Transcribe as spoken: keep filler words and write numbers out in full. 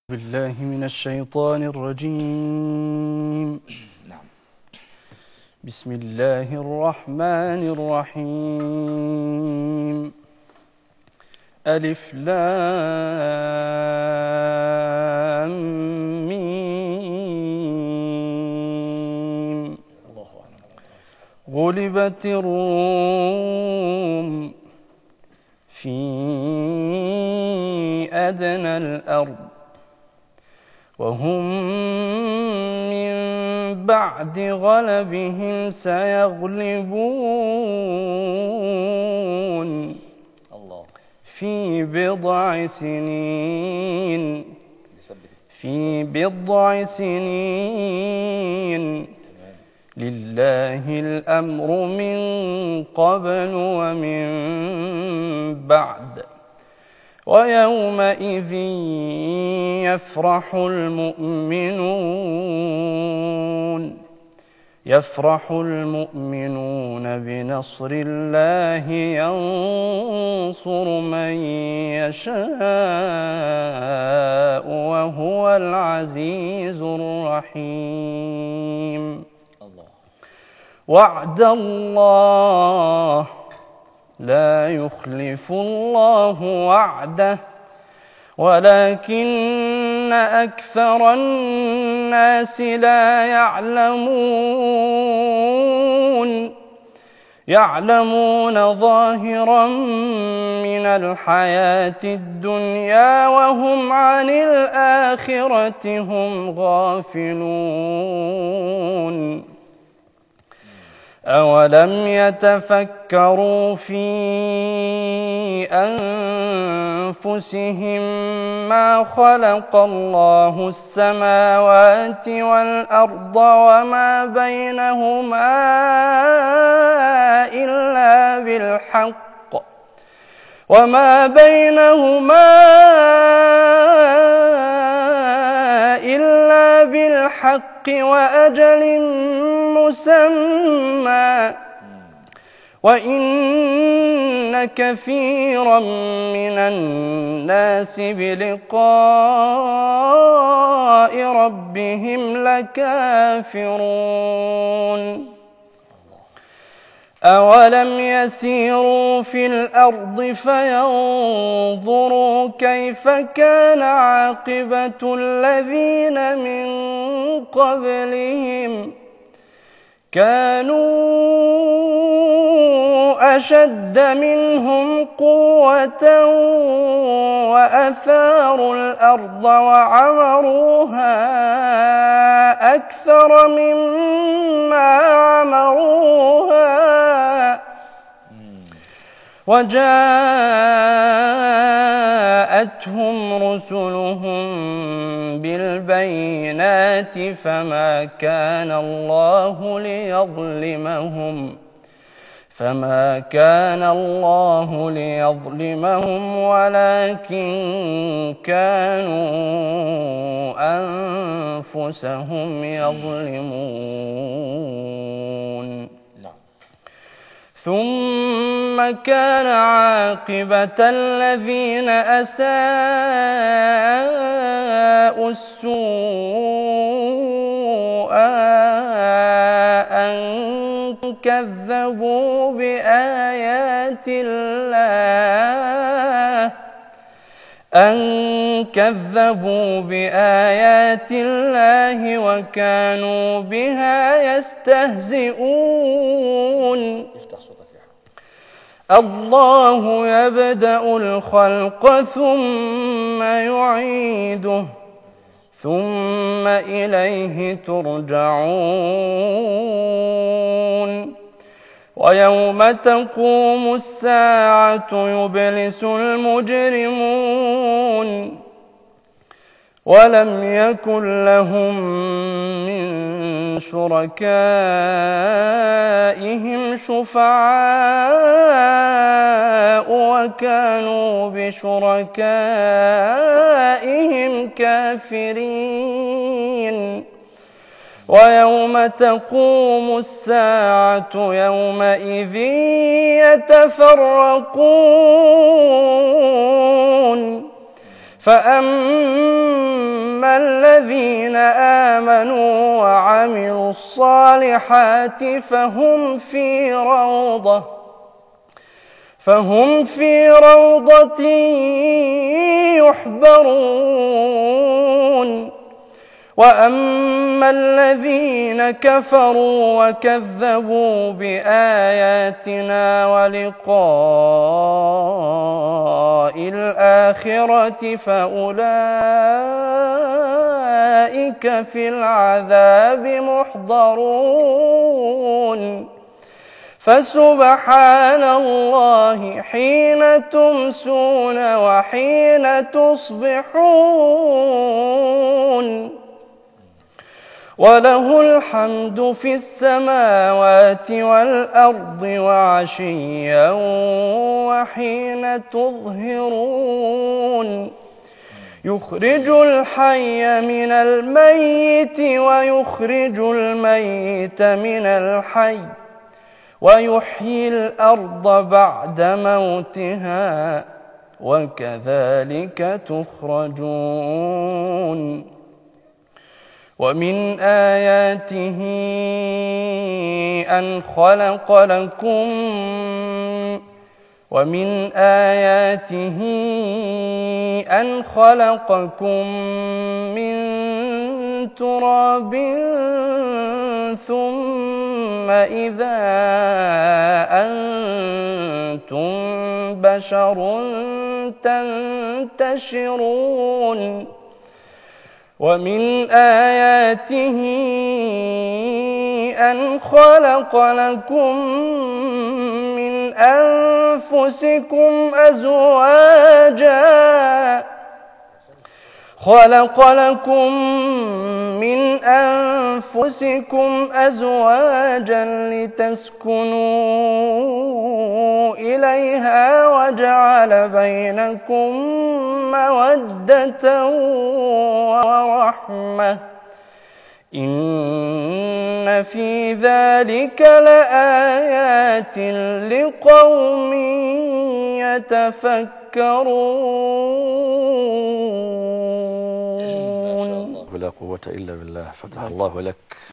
بالله من الشيطان الرجيم. نعم. بسم الله الرحمن الرحيم. ألف لام ميم. غلبت الروم في أدنى الأرض وهم من بعد غلبهم سيغلبون الله في بضع سنين في بضع سنين لله الأمر من قبل ومن بعد ويومئذ يفرح المؤمنون يفرح المؤمنون بنصر الله ينصر من يشاء وهو العزيز الرحيم. الله. وعد الله لا يخلف الله وعده ولكن أكثر الناس لا يعلمون يعلمون ظاهرا من الحياة الدنيا وهم عن الآخرة هم غافلون. أولم يتفكروا في أنفسهم ما خلق الله السماوات والأرض وما بينهما إلا بالحق وما بينهما إلا بالحق وأجل مسمى وإن كثيرا من الناس بلقاء ربهم لكافرون. أولم يسيروا في الأرض فينظروا كيف كان عاقبة الذين من قبلهم كانوا أشد منهم قوة وأثاروا الأرض وعمروها أكثر مما عمروها وجاءتهم رسلهم بالبينات فما كان الله ليظلمهم فما كان الله ليظلمهم ولكن كانوا أنفسهم يظلمون. ثم كان عاقبة الذين أساءوا السوء أن كذبوا بآيات الله أن كذبوا بآيات الله وكانوا بها يستهزئون. الله يبدأ الخلق ثم يعيده ثم إليه ترجعون. ويوم تقوم الساعة يبلس المجرمون ولم يكن لهم من شركائهم شفعاء وكانوا بشركائهم كافرين. ويوم تقوم الساعة يومئذ يتفرقون فأما الذين آمنوا وعملوا الصالحات فهم في روضة فهم في روضة يحبرون. وأما الذين كفروا وكذبوا بآياتنا ولقاء الآخرة فأولئك في العذاب محضرون. فسبحان الله حين تمسون وحين تصبحون، وله الحمد في السماوات والأرض وعشيا وحين تظهرون. يخرج الحي من الميت ويخرج الميت من الحي ويحيي الأرض بعد موتها وكذلك تخرجون. ومن آياته أن خلق لكم ومن آياته أن خلقكم من تراب ثم إذا أنتم بشر تنتشرون. ومن آياته أن خلق لكم من أنفسكم أزواجا خلق لكم من أنفسكم أزواجا لتسكنوا إليها وجعل بينكم مودة ورحمة إن في ذلك لآيات لقوم يتفكرون. لا قوة إلا بالله. فتح الله لك.